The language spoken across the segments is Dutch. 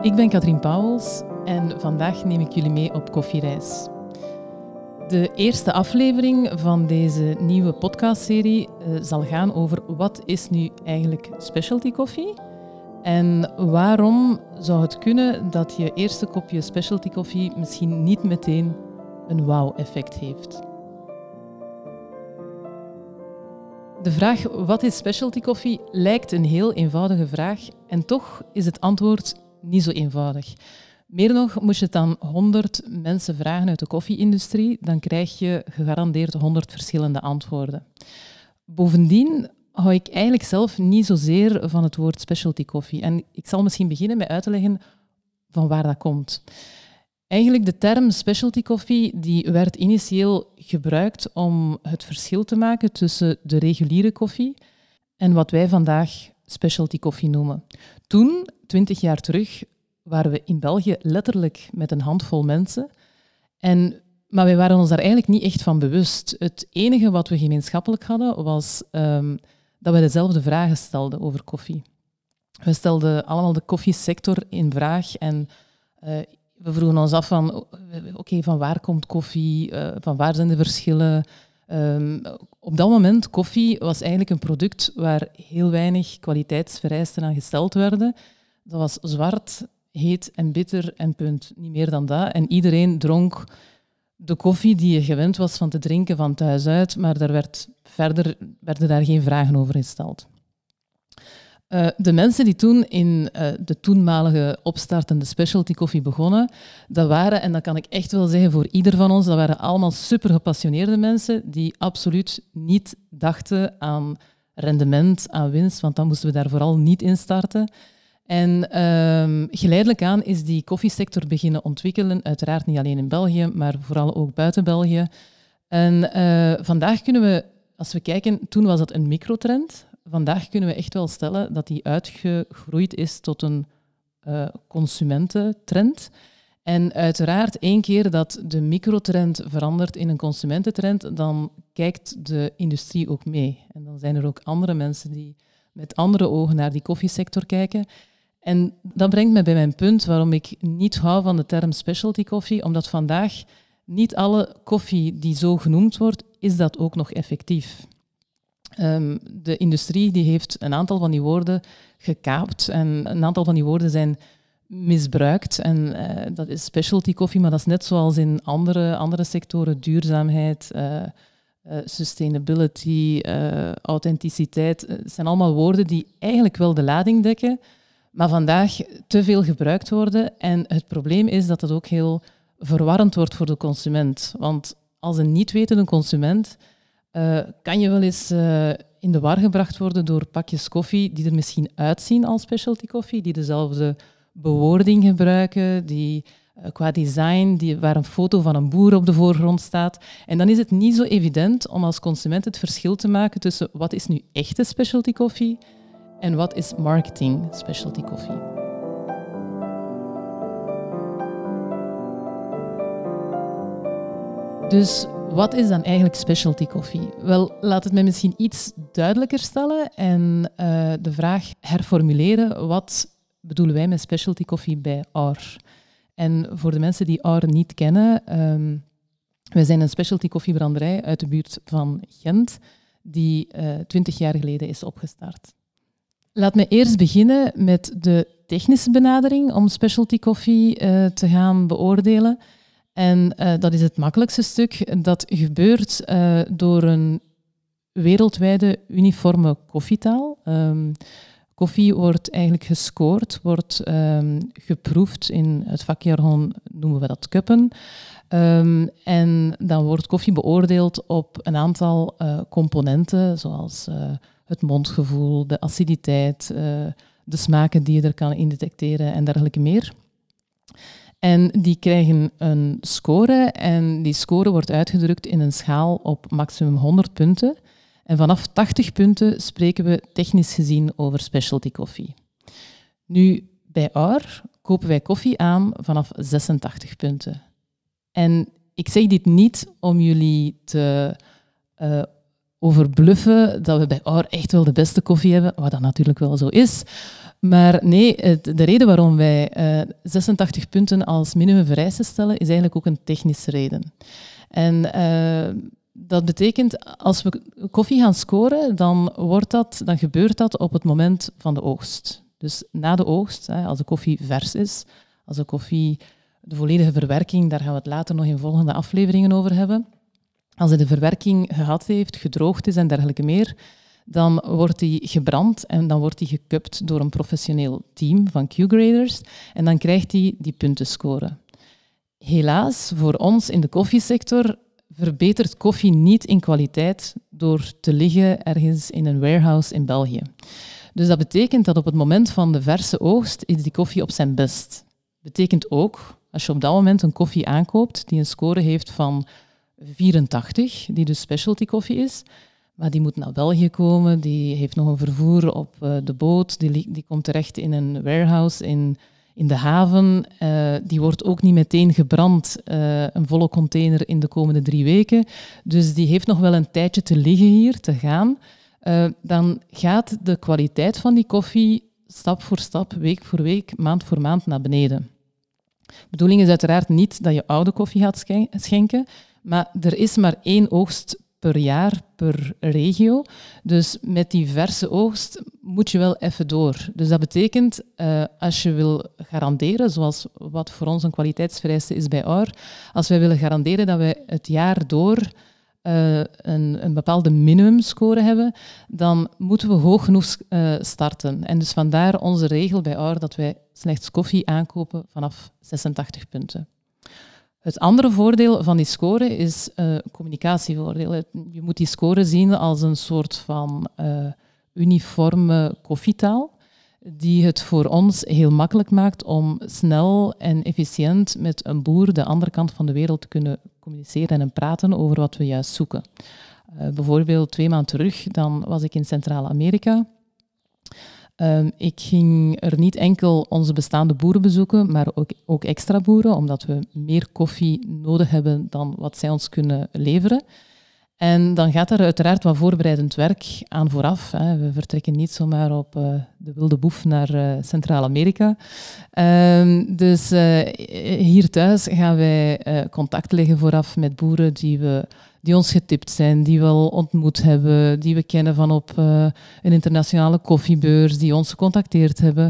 Ik ben Katrien Pauwels en vandaag neem ik jullie mee op koffiereis. De eerste aflevering van deze nieuwe podcastserie zal gaan over wat is nu eigenlijk specialty koffie en waarom zou het kunnen dat je eerste kopje specialty koffie misschien niet meteen een wauw-effect heeft. De vraag wat is specialty koffie lijkt een heel eenvoudige vraag en toch is het antwoord niet zo eenvoudig. Meer nog, moest je het aan 100 mensen vragen uit de koffie-industrie, dan krijg je gegarandeerd 100 verschillende antwoorden. Bovendien hou ik eigenlijk zelf niet zozeer van het woord specialty koffie. En ik zal misschien beginnen met uit te leggen van waar dat komt. Eigenlijk de term specialty koffie die werd initieel gebruikt om het verschil te maken tussen de reguliere koffie en wat wij vandaag specialty koffie noemen. Toen, 20 jaar terug, waren we in België letterlijk met een handvol mensen. Maar wij waren ons daar eigenlijk niet echt van bewust. Het enige wat we gemeenschappelijk hadden was dat we dezelfde vragen stelden over koffie. We stelden allemaal de koffiesector in vraag en we vroegen ons af van, van waar komt koffie, van waar zijn de verschillen. Op dat moment, koffie was eigenlijk een product waar heel weinig kwaliteitsvereisten aan gesteld werden. Dat was zwart, heet en bitter en punt. Niet meer dan dat. En iedereen dronk de koffie die je gewend was van te drinken van thuis uit, maar werden daar geen vragen over gesteld. De mensen die toen in de toenmalige opstartende specialty koffie begonnen, dat waren, en dat kan ik echt wel zeggen voor ieder van ons, dat waren allemaal super gepassioneerde mensen die absoluut niet dachten aan rendement, aan winst, want dan moesten we daar vooral niet in starten. En geleidelijk aan is die koffiesector beginnen ontwikkelen, uiteraard niet alleen in België, maar vooral ook buiten België. En vandaag kunnen we, als we kijken, toen was dat een microtrend. Vandaag kunnen we echt wel stellen dat die uitgegroeid is tot een consumententrend. En uiteraard, één keer dat de microtrend verandert in een consumententrend, dan kijkt de industrie ook mee. En dan zijn er ook andere mensen die met andere ogen naar die koffiesector kijken. En dat brengt me bij mijn punt waarom ik niet hou van de term specialty koffie, omdat vandaag niet alle koffie die zo genoemd wordt, is dat ook nog effectief. De industrie die heeft een aantal van die woorden gekaapt en een aantal van die woorden zijn misbruikt. En dat is specialty koffie, maar dat is net zoals in andere sectoren, duurzaamheid, sustainability, authenticiteit. Het zijn allemaal woorden die eigenlijk wel de lading dekken, maar vandaag te veel gebruikt worden. En het probleem is dat het ook heel verwarrend wordt voor de consument. Want als een niet wetende consument kan je wel eens in de war gebracht worden door pakjes koffie die er misschien uitzien als specialty koffie, die dezelfde bewoording gebruiken, die qua design, waar een foto van een boer op de voorgrond staat. En dan is het niet zo evident om als consument het verschil te maken tussen wat is nu echte specialty koffie en wat is marketing specialty koffie. Dus wat is dan eigenlijk specialty koffie? Wel, laat het mij misschien iets duidelijker stellen en de vraag herformuleren. Wat bedoelen wij met specialty koffie bij Our? En voor de mensen die Our niet kennen, wij zijn een specialty koffiebranderij uit de buurt van Gent, die 20 jaar geleden is opgestart. Laat me eerst beginnen met de technische benadering om specialty koffie te gaan beoordelen. En dat is het makkelijkste stuk. Dat gebeurt door een wereldwijde uniforme koffietaal. Koffie wordt eigenlijk gescoord, wordt geproefd. In het vakjargon noemen we dat cuppen. En dan wordt koffie beoordeeld op een aantal componenten, zoals het mondgevoel, de aciditeit, de smaken die je er kan in detecteren en dergelijke meer. En die krijgen een score en die score wordt uitgedrukt in een schaal op maximum 100 punten. En vanaf 80 punten spreken we technisch gezien over specialty koffie. Nu, bij Our kopen wij koffie aan vanaf 86 punten. En ik zeg dit niet om jullie te over bluffen dat we bij Our echt wel de beste koffie hebben, wat dat natuurlijk wel zo is. Maar nee, de reden waarom wij 86 punten als minimumvereiste stellen, is eigenlijk ook een technische reden. En dat betekent, als we koffie gaan scoren, dan gebeurt dat op het moment van de oogst. Dus na de oogst, als de koffie vers is, als de koffie de volledige verwerking, daar gaan we het later nog in volgende afleveringen over hebben. Als hij de verwerking gehad heeft, gedroogd is en dergelijke meer, dan wordt die gebrand en dan wordt die gecupt door een professioneel team van Q-graders en dan krijgt hij die puntenscore. Helaas, voor ons in de koffiesector verbetert koffie niet in kwaliteit door te liggen ergens in een warehouse in België. Dus dat betekent dat op het moment van de verse oogst is die koffie op zijn best. Betekent ook, als je op dat moment een koffie aankoopt die een score heeft van 84, die dus specialty koffie is, maar die moet naar België komen, die heeft nog een vervoer op de boot, die komt terecht in een warehouse in de haven. Die wordt ook niet meteen gebrand, een volle container in de komende 3 weken. Dus die heeft nog wel een tijdje te liggen hier, te gaan. Dan gaat de kwaliteit van die koffie stap voor stap, week voor week, maand voor maand naar beneden. De bedoeling is uiteraard niet dat je oude koffie gaat schenken, maar er is maar 1 oogst per jaar, per regio. Dus met die verse oogst moet je wel even door. Dus dat betekent, als je wil garanderen, zoals wat voor ons een kwaliteitsvereiste is bij Our, als wij willen garanderen dat wij het jaar door een bepaalde minimumscore hebben, dan moeten we hoog genoeg starten. En dus vandaar onze regel bij Our dat wij slechts koffie aankopen vanaf 86 punten. Het andere voordeel van die score is communicatievoordeel. Je moet die score zien als een soort van uniforme koffietaal die het voor ons heel makkelijk maakt om snel en efficiënt met een boer de andere kant van de wereld te kunnen communiceren en praten over wat we juist zoeken. Bijvoorbeeld 2 maanden terug, dan was ik in Centraal-Amerika. Ik ging er niet enkel onze bestaande boeren bezoeken, maar ook extra boeren, omdat we meer koffie nodig hebben dan wat zij ons kunnen leveren. En dan gaat daar uiteraard wat voorbereidend werk aan vooraf. We vertrekken niet zomaar op de wilde boef naar Centraal-Amerika. Dus hier thuis gaan wij contact leggen vooraf met boeren die ons getipt zijn, die we al ontmoet hebben, die we kennen van op een internationale koffiebeurs, die ons gecontacteerd hebben.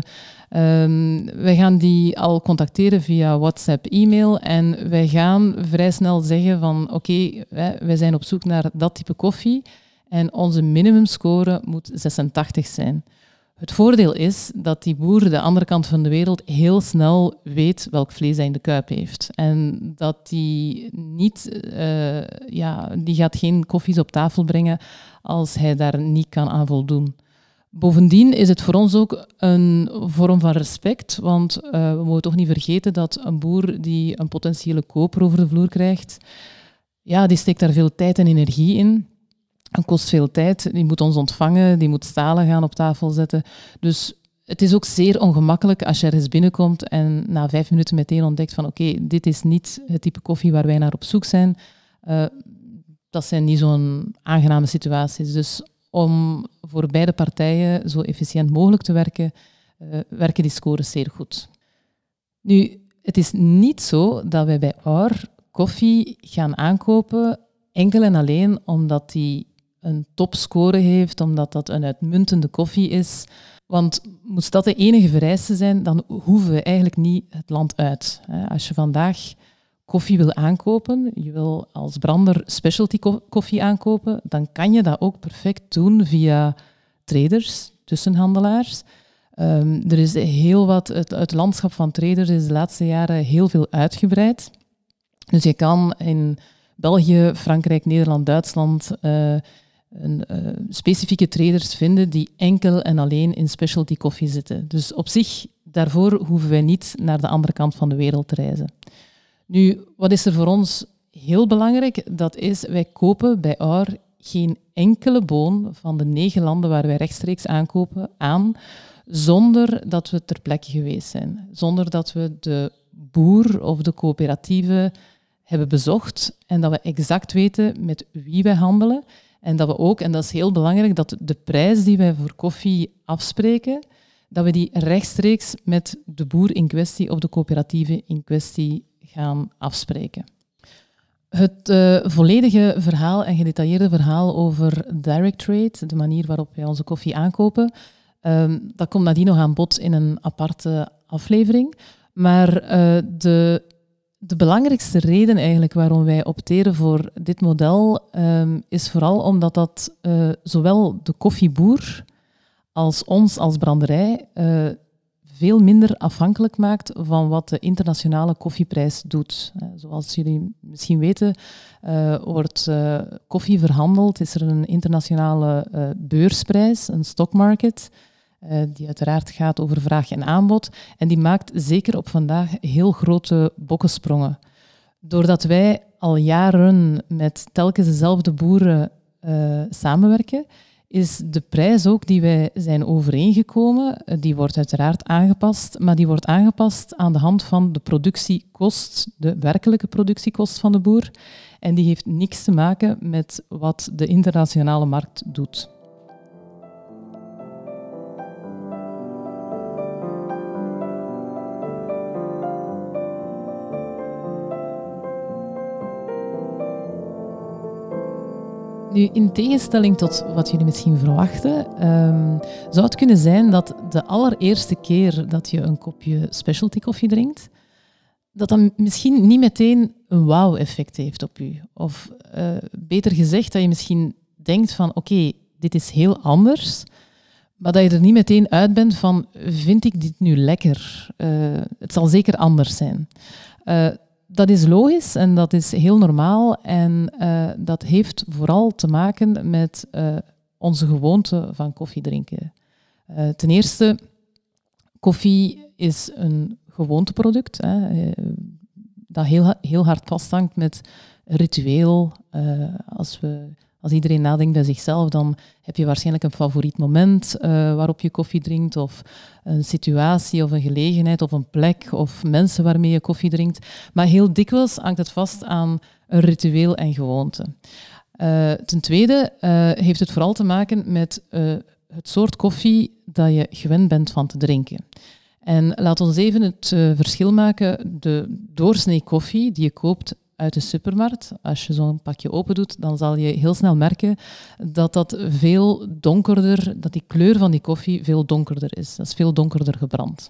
Wij gaan die al contacteren via WhatsApp, e-mail en wij gaan vrij snel zeggen van oké, wij zijn op zoek naar dat type koffie en onze minimumscore moet 86 zijn. Het voordeel is dat die boer de andere kant van de wereld heel snel weet welk vlees hij in de kuip heeft. En dat die die gaat geen koffies op tafel brengen als hij daar niet kan aan voldoen. Bovendien is het voor ons ook een vorm van respect, want we mogen toch niet vergeten dat een boer die een potentiële koper over de vloer krijgt, die steekt daar veel tijd en energie in. Het kost veel tijd, die moet ons ontvangen, die moet stalen gaan op tafel zetten. Dus het is ook zeer ongemakkelijk als je ergens binnenkomt en na 5 minuten meteen ontdekt van oké, dit is niet het type koffie waar wij naar op zoek zijn. Dat zijn niet zo'n aangename situaties. Dus om voor beide partijen zo efficiënt mogelijk te werken, werken die scores zeer goed. Nu, het is niet zo dat wij bij Our koffie gaan aankopen enkel en alleen omdat die een topscore heeft, omdat dat een uitmuntende koffie is. Want moest dat de enige vereiste zijn, dan hoeven we eigenlijk niet het land uit. Als je vandaag koffie wil aankopen, je wil als brander specialty koffie aankopen, dan kan je dat ook perfect doen via traders, tussenhandelaars. Er is heel wat, het landschap van traders is de laatste jaren heel veel uitgebreid. Dus je kan in België, Frankrijk, Nederland, Duitsland specifieke traders vinden die enkel en alleen in specialty koffie zitten. Dus op zich, daarvoor hoeven wij niet naar de andere kant van de wereld te reizen. Nu, wat is er voor ons heel belangrijk? Dat is, wij kopen bij Our geen enkele boon van de 9 landen waar wij rechtstreeks aankopen aan, zonder dat we ter plekke geweest zijn. Zonder dat we de boer of de coöperatieve hebben bezocht en dat we exact weten met wie wij handelen En dat we ook, en dat is heel belangrijk, dat de prijs die wij voor koffie afspreken, dat we die rechtstreeks met de boer in kwestie of de coöperatieve in kwestie gaan afspreken. Het volledige verhaal en gedetailleerde verhaal over direct trade, de manier waarop wij onze koffie aankopen, dat komt nadien nog aan bod in een aparte aflevering. Maar de belangrijkste reden eigenlijk waarom wij opteren voor dit model is vooral omdat dat zowel de koffieboer als ons als branderij veel minder afhankelijk maakt van wat de internationale koffieprijs doet. Zoals jullie misschien weten, wordt koffie verhandeld, is er een internationale beursprijs, een stockmarket, die uiteraard gaat over vraag en aanbod. En die maakt zeker op vandaag heel grote bokkensprongen. Doordat wij al jaren met telkens dezelfde boeren samenwerken, is de prijs ook die wij zijn overeengekomen, die wordt uiteraard aangepast, maar die wordt aangepast aan de hand van de productiekost, de werkelijke productiekost van de boer. En die heeft niks te maken met wat de internationale markt doet. Nu, in tegenstelling tot wat jullie misschien verwachten, zou het kunnen zijn dat de allereerste keer dat je een kopje specialty koffie drinkt, dat misschien niet meteen een wauw-effect heeft op u. Of beter gezegd, dat je misschien denkt van oké, dit is heel anders, maar dat je er niet meteen uit bent van vind ik dit nu lekker? Het zal zeker anders zijn. Dat is logisch en dat is heel normaal en dat heeft vooral te maken met onze gewoonte van koffie drinken. Ten eerste, koffie is een gewoonteproduct, dat heel hard vasthangt met ritueel. Als iedereen nadenkt bij zichzelf, dan heb je waarschijnlijk een favoriet moment waarop je koffie drinkt, of een situatie of een gelegenheid of een plek of mensen waarmee je koffie drinkt. Maar heel dikwijls hangt het vast aan een ritueel en gewoonte. Ten tweede heeft het vooral te maken met het soort koffie dat je gewend bent van te drinken. En laat ons even het verschil maken. De doorsnee koffie die je koopt uit de supermarkt, als je zo'n pakje open doet, dan zal je heel snel merken dat veel donkerder, dat die kleur van die koffie veel donkerder is. Dat is veel donkerder gebrand.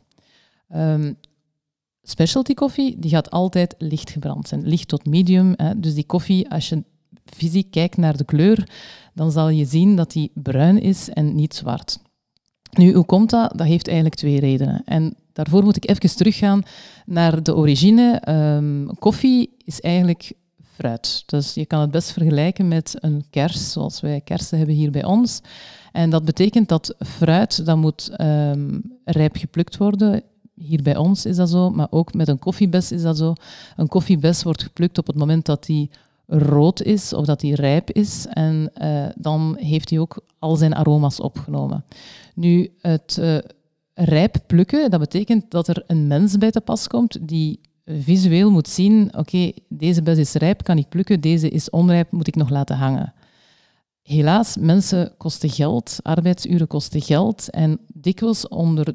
Specialty koffie, die gaat altijd licht gebrand zijn, licht tot medium. Dus die koffie, als je fysiek kijkt naar de kleur, dan zal je zien dat die bruin is en niet zwart. Nu, hoe komt dat? Dat heeft eigenlijk twee redenen. En daarvoor moet ik even teruggaan naar de origine. Koffie is eigenlijk fruit. Dus je kan het best vergelijken met een kers, zoals wij kersen hebben hier bij ons. En dat betekent dat fruit, dat moet rijp geplukt worden. Hier bij ons is dat zo, maar ook met een koffiebes is dat zo. Een koffiebes wordt geplukt op het moment dat die rood is of dat die rijp is. En dan heeft hij ook al zijn aroma's opgenomen. Nu, het rijp plukken, dat betekent dat er een mens bij te pas komt die visueel moet zien, oké, deze bes is rijp, kan ik plukken, deze is onrijp, moet ik nog laten hangen. Helaas, mensen kosten geld, arbeidsuren kosten geld en dikwijls onder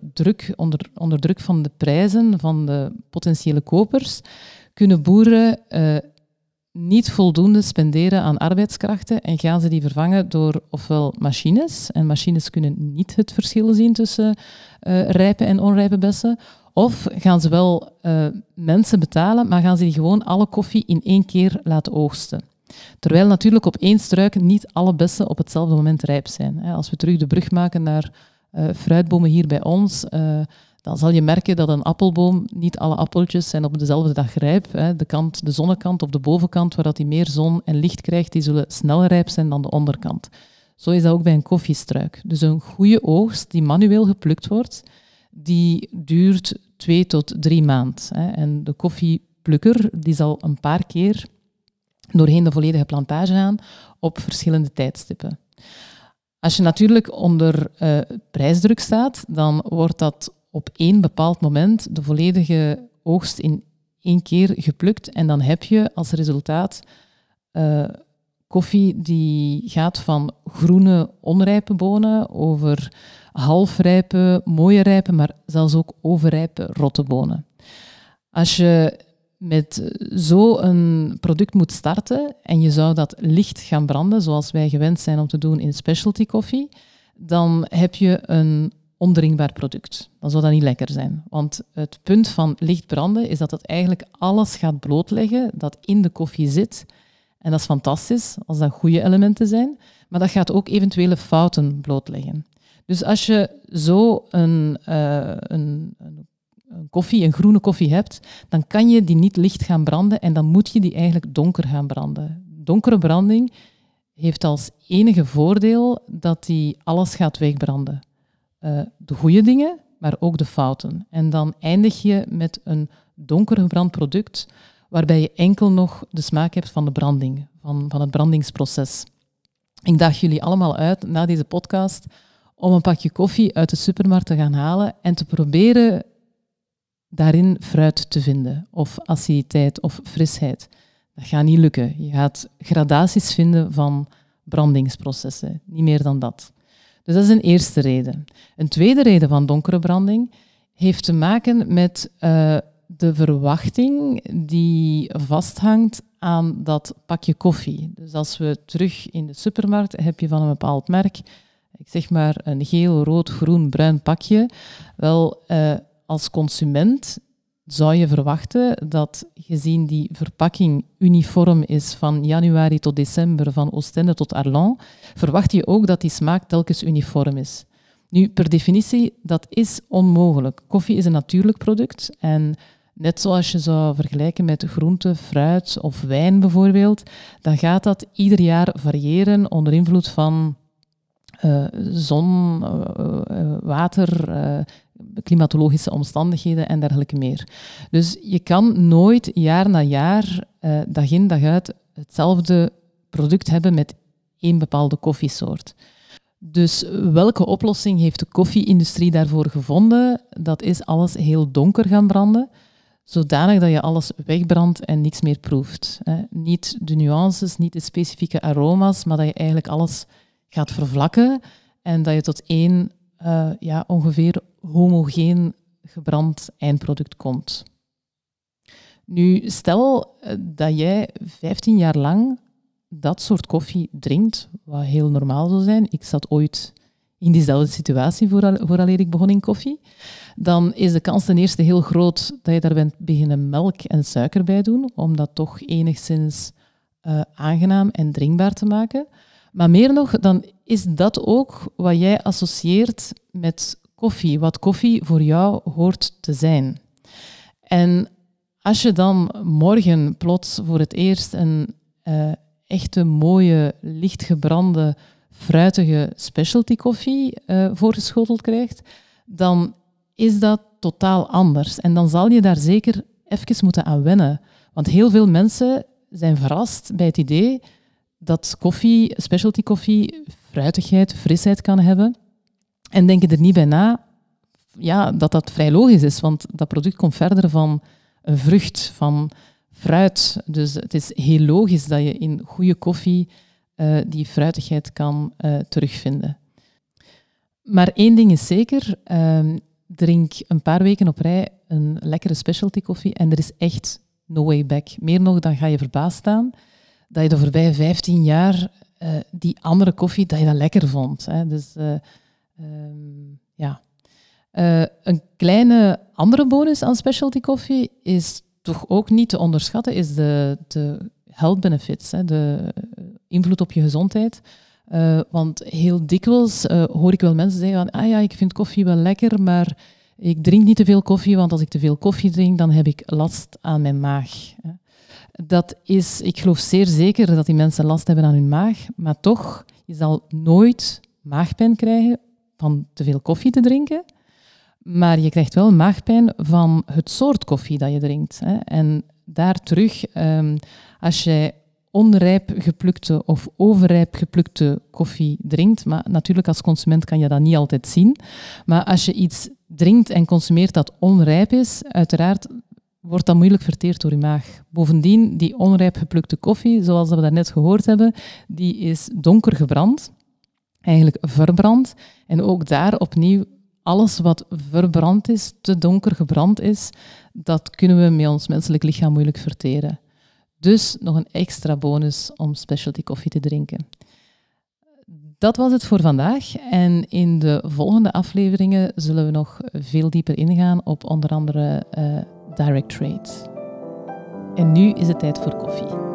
druk van de prijzen van de potentiële kopers kunnen boeren niet voldoende spenderen aan arbeidskrachten en gaan ze die vervangen door ofwel machines, en machines kunnen niet het verschil zien tussen rijpe en onrijpe bessen, of gaan ze wel mensen betalen, maar gaan ze die gewoon alle koffie in één keer laten oogsten. Terwijl natuurlijk op één struik niet alle bessen op hetzelfde moment rijp zijn. Als we terug de brug maken naar fruitbomen hier bij ons, dan zal je merken dat een appelboom, niet alle appeltjes zijn op dezelfde dag rijp. De zonnekant of de bovenkant, waar die meer zon en licht krijgt, die zullen sneller rijp zijn dan de onderkant. Zo is dat ook bij een koffiestruik. Dus een goede oogst die manueel geplukt wordt, die duurt 2 tot 3 maanden. En de koffieplukker die zal een paar keer doorheen de volledige plantage gaan op verschillende tijdstippen. Als je natuurlijk onder prijsdruk staat, dan wordt dat op één bepaald moment de volledige oogst in één keer geplukt en dan heb je als resultaat koffie die gaat van groene, onrijpe bonen over halfrijpe, mooie rijpe, maar zelfs ook overrijpe, rotte bonen. Als je met zo'n product moet starten en je zou dat licht gaan branden, zoals wij gewend zijn om te doen in specialty koffie, dan heb je een ondrinkbaar product. Dan zou dat niet lekker zijn. Want het punt van licht branden is dat het eigenlijk alles gaat blootleggen dat in de koffie zit. En dat is fantastisch, als dat goede elementen zijn. Maar dat gaat ook eventuele fouten blootleggen. Dus als je zo een groene koffie hebt, dan kan je die niet licht gaan branden en dan moet je die eigenlijk donker gaan branden. Donkere branding heeft als enige voordeel dat die alles gaat wegbranden. De goede dingen, maar ook de fouten. En dan eindig je met een donker gebrand product, waarbij je enkel nog de smaak hebt van de branding, van het brandingsproces. Ik daag jullie allemaal uit, na deze podcast, om een pakje koffie uit de supermarkt te gaan halen en te proberen daarin fruit te vinden, of aciditeit of frisheid. Dat gaat niet lukken. Je gaat gradaties vinden van brandingsprocessen, niet meer dan dat. Dus dat is een eerste reden. Een tweede reden van donkere branding heeft te maken met de verwachting die vasthangt aan dat pakje koffie. Dus als we terug in de supermarkt heb je van een bepaald merk, ik zeg maar een geel, rood, groen, bruin pakje. Wel, als consument zou je verwachten dat, gezien die verpakking uniform is van januari tot december, van Oostende tot Arlon, verwacht je ook dat die smaak telkens uniform is. Nu, per definitie, dat is onmogelijk. Koffie is een natuurlijk product en net zoals je zou vergelijken met groente, fruit of wijn bijvoorbeeld, dan gaat dat ieder jaar variëren onder invloed van zon, water, klimatologische omstandigheden en dergelijke meer. Dus je kan nooit jaar na jaar, dag in dag uit, hetzelfde product hebben met één bepaalde koffiesoort. Dus welke oplossing heeft de koffie-industrie daarvoor gevonden? Dat is alles heel donker gaan branden, zodanig dat je alles wegbrandt en niks meer proeft. Niet de nuances, niet de specifieke aroma's, maar dat je eigenlijk alles gaat vervlakken en dat je tot één ongeveer homogeen gebrand eindproduct komt. Nu, stel dat jij 15 jaar lang dat soort koffie drinkt, wat heel normaal zou zijn. Ik zat ooit in diezelfde situatie vooraleer ik begon in koffie. Dan is de kans ten eerste heel groot dat je daar bent beginnen melk en suiker bij doen, om dat toch enigszins aangenaam en drinkbaar te maken. Maar meer nog, dan is dat ook wat jij associeert met koffie, wat koffie voor jou hoort te zijn. En als je dan morgen plots voor het eerst een echte mooie, lichtgebrande, fruitige specialty koffie voorgeschoteld krijgt, dan is dat totaal anders. En dan zal je daar zeker even moeten aan wennen. Want heel veel mensen zijn verrast bij het idee dat koffie, specialty koffie, fruitigheid, frisheid kan hebben. En denken er niet bij na dat dat vrij logisch is, want dat product komt verder van een vrucht, van fruit. Dus het is heel logisch dat je in goede koffie die fruitigheid kan terugvinden. Maar één ding is zeker, drink een paar weken op rij een lekkere specialty koffie en er is echt no way back. Meer nog, dan ga je verbaasd staan dat je de voorbije 15 jaar die andere koffie, dat je dat lekker vond. Hè. Dus een kleine andere bonus aan specialty koffie is toch ook niet te onderschatten, is de health benefits, hè, de invloed op je gezondheid. Want heel dikwijls hoor ik wel mensen zeggen van, ik vind koffie wel lekker, maar ik drink niet te veel koffie, want als ik te veel koffie drink, dan heb ik last aan mijn maag. Dat is, ik geloof zeer zeker dat die mensen last hebben aan hun maag, maar toch, je zal nooit maagpijn krijgen van te veel koffie te drinken, maar je krijgt wel maagpijn van het soort koffie dat je drinkt. Hè. En daar terug, als jij onrijp geplukte of overrijp geplukte koffie drinkt, maar natuurlijk als consument kan je dat niet altijd zien, maar als je iets drinkt en consumeert dat onrijp is, uiteraard wordt dat moeilijk verteerd door je maag. Bovendien, die onrijp geplukte koffie, zoals we daarnet gehoord hebben, die is donker gebrand, eigenlijk verbrand. En ook daar opnieuw, alles wat verbrand is, te donker gebrand is, dat kunnen we met ons menselijk lichaam moeilijk verteren. Dus nog een extra bonus om specialty koffie te drinken. Dat was het voor vandaag. En in de volgende afleveringen zullen we nog veel dieper ingaan op onder andere direct trade. En nu is het tijd voor koffie.